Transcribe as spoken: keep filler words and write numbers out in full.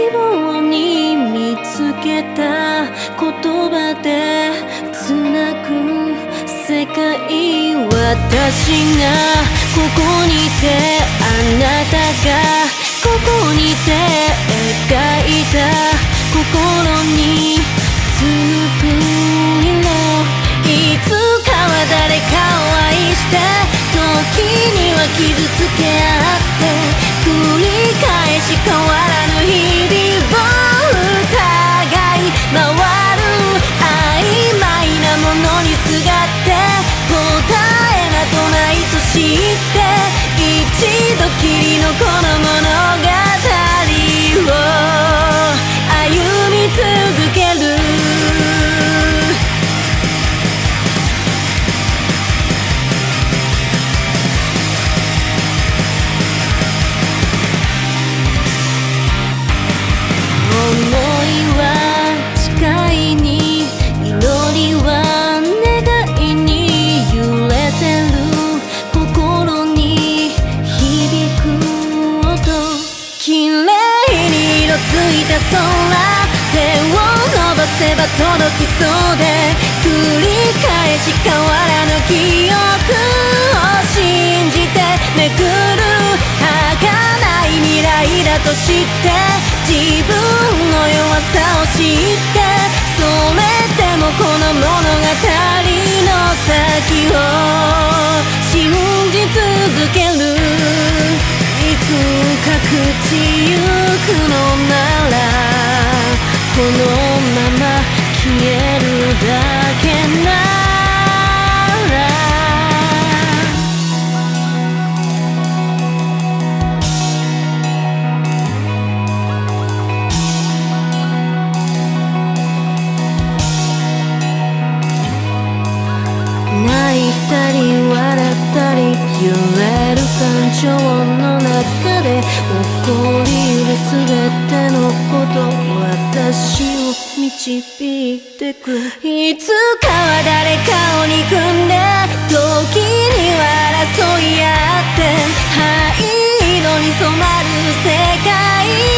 望に見つけた言葉でつなぐ世界、私がここにいて、あなたがここにいて、描いた心につく色、いつかは誰かを愛して、時には傷つけ合って、繰り返し変わらぬ日々を疑い回る、曖昧なものにすがって答えなどないと知って、一度きりのこの物語を歩み続ける。想いは誓いに、祈りは願いに、揺れてる心に響く音、綺麗に色ついた空、手を伸ばせば届きそうで、繰り返し変わらぬ記憶を信じてめくる、儚い未来だと知って、自分の弱さを知って、それでもこの物語の先を信じ続ける。いつか朽ちゆくのなら、このまま消えるだけなら、泣いたり笑ったり揺れる感情の中で、起こりうるすべてのこと、私を導いてく。いつかは誰かを憎んで、時には争い合って、灰色に染まる世界